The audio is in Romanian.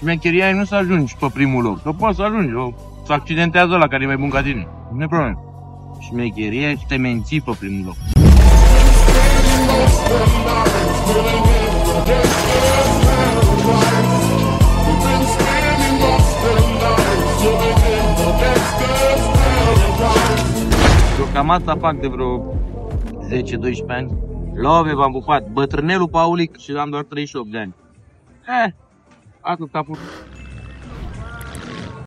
Șmecheria e nu să ajungi pe primul loc. Că poți să ajungi, să accidentează ăla care e mai bun ca tine. Nu e problemă. Șmecheria e să te menții pe primul loc. Eu cam asta fac de vreo 10-12 ani. Love, v-am pupat. Bătrânelul Paulic și am doar 38 de ani. Atât capul.